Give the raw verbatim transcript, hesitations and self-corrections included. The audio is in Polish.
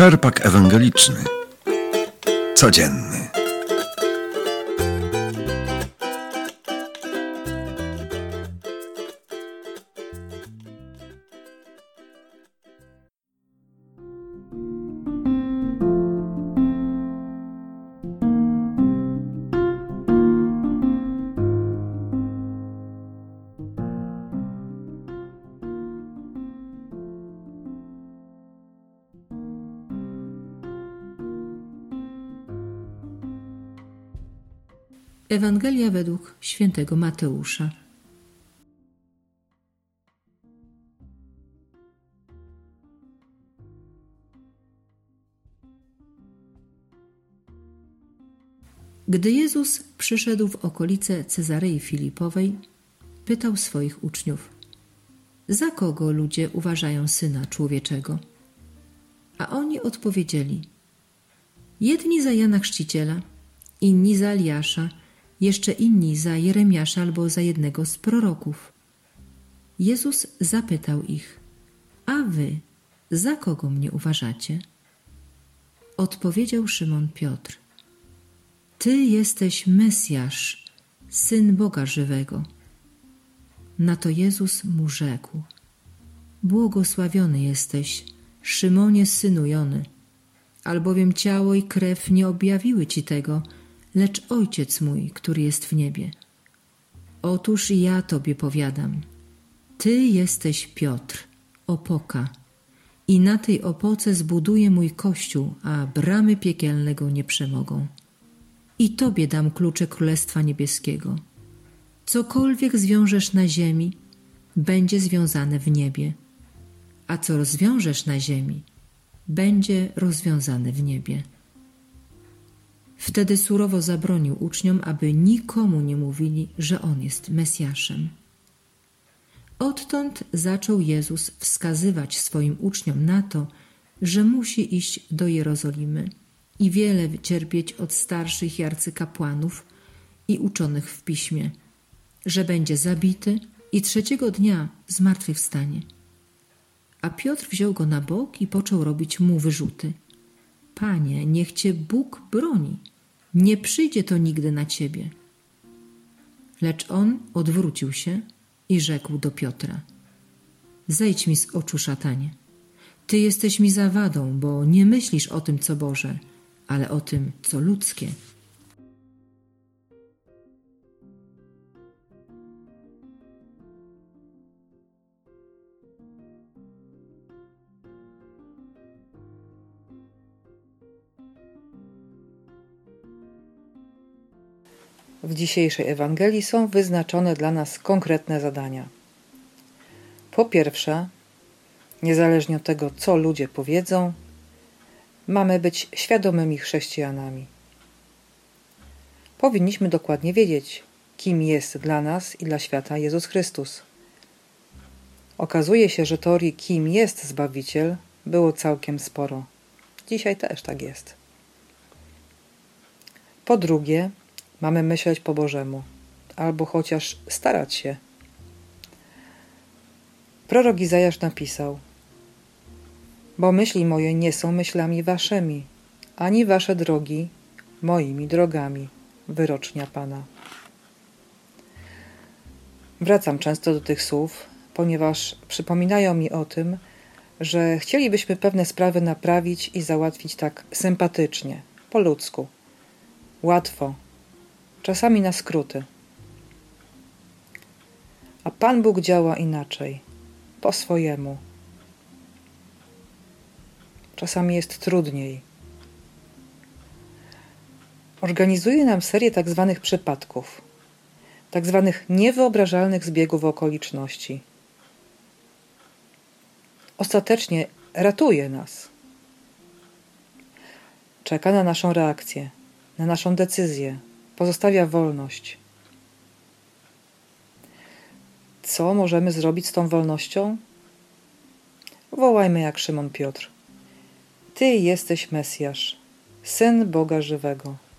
Czerpak ewangeliczny. Codzienny. Ewangelia według świętego Mateusza. Gdy Jezus przyszedł w okolice Cezarei Filipowej, pytał swoich uczniów: za kogo ludzie uważają Syna Człowieczego? A oni odpowiedzieli: jedni za Jana Chrzciciela, inni za Eliasza, jeszcze inni za Jeremiasza albo za jednego z proroków. Jezus zapytał ich: a wy za kogo mnie uważacie? Odpowiedział Szymon Piotr: Ty jesteś Mesjasz, Syn Boga żywego. Na to Jezus mu rzekł: błogosławiony jesteś, Szymonie synu Jony, albowiem ciało i krew nie objawiły ci tego, lecz Ojciec mój, który jest w niebie. Otóż ja tobie powiadam, ty jesteś Piotr, opoka, i na tej opoce zbuduję mój kościół, a bramy piekielne go nie przemogą. I tobie dam klucze Królestwa Niebieskiego. Cokolwiek zwiążesz na ziemi, będzie związane w niebie, a co rozwiążesz na ziemi, będzie rozwiązane w niebie. Wtedy surowo zabronił uczniom, aby nikomu nie mówili, że On jest Mesjaszem. Odtąd zaczął Jezus wskazywać swoim uczniom na to, że musi iść do Jerozolimy i wiele cierpieć od starszych i arcykapłanów i uczonych w piśmie, że będzie zabity i trzeciego dnia zmartwychwstanie. A Piotr wziął go na bok i począł robić mu wyrzuty. Panie, niech cię Bóg broni. Nie przyjdzie to nigdy na ciebie. Lecz on odwrócił się i rzekł do Piotra: zejdź mi z oczu, szatanie. Ty jesteś mi zawadą, bo nie myślisz o tym, co Boże, ale o tym, co ludzkie. W dzisiejszej Ewangelii są wyznaczone dla nas konkretne zadania. Po pierwsze, niezależnie od tego, co ludzie powiedzą, mamy być świadomymi chrześcijanami. Powinniśmy dokładnie wiedzieć, kim jest dla nas i dla świata Jezus Chrystus. Okazuje się, że teorii, kim jest Zbawiciel, było całkiem sporo. Dzisiaj też tak jest. Po drugie, mamy myśleć po Bożemu, albo chociaż starać się. Prorok Izajasz napisał: bo myśli moje nie są myślami waszymi, ani wasze drogi moimi drogami, wyrocznia Pana. Wracam często do tych słów, ponieważ przypominają mi o tym, że chcielibyśmy pewne sprawy naprawić i załatwić tak sympatycznie, po ludzku, łatwo, czasami na skróty. A Pan Bóg działa inaczej, po swojemu. Czasami jest trudniej. Organizuje nam serię tak zwanych przypadków, tak zwanych niewyobrażalnych zbiegów okoliczności. Ostatecznie ratuje nas. Czeka na naszą reakcję, na naszą decyzję, pozostawia wolność. Co możemy zrobić z tą wolnością? Wołajmy jak Szymon Piotr: Ty jesteś Mesjasz, Syn Boga żywego.